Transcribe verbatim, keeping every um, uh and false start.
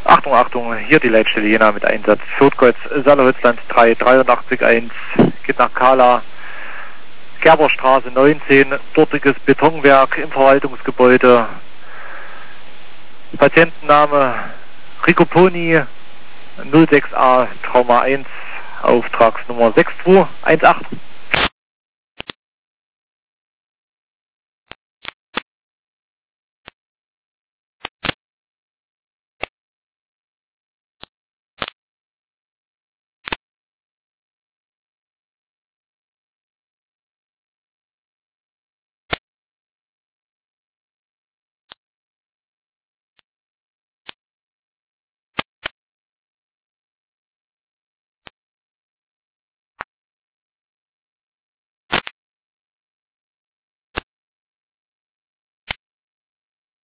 Achtung, Achtung, hier die Leitstelle Jena mit Einsatz. Fürth-Kreuz, Saale-Holzland drei, dreiundachtzig eins, geht nach Kala, Gerberstraße neunzehn, dortiges Betonwerk im Verwaltungsgebäude. Patientenname Rico Pony, null sechs A, Trauma eins, Auftragsnummer sechs zwei eins acht.